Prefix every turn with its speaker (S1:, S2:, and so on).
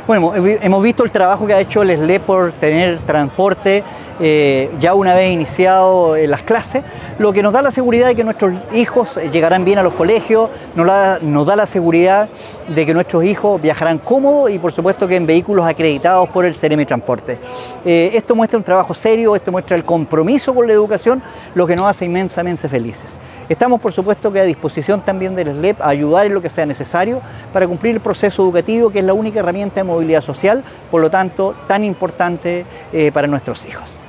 S1: Bueno, hemos visto el trabajo que ha hecho el SLEP por tener transporte ya una vez iniciado las clases, lo que nos da la seguridad de que nuestros hijos llegarán bien a los colegios, nos da la seguridad de que nuestros hijos viajarán cómodos y por supuesto que en vehículos acreditados por el CEREMI Transporte. Esto muestra un trabajo serio, esto muestra el compromiso con la educación, lo que nos hace inmensamente felices. Estamos, por supuesto, que a disposición también del SLEP a ayudar en lo que sea necesario para cumplir el proceso educativo, que es la única herramienta de movilidad social, por lo tanto, tan importante para nuestros hijos.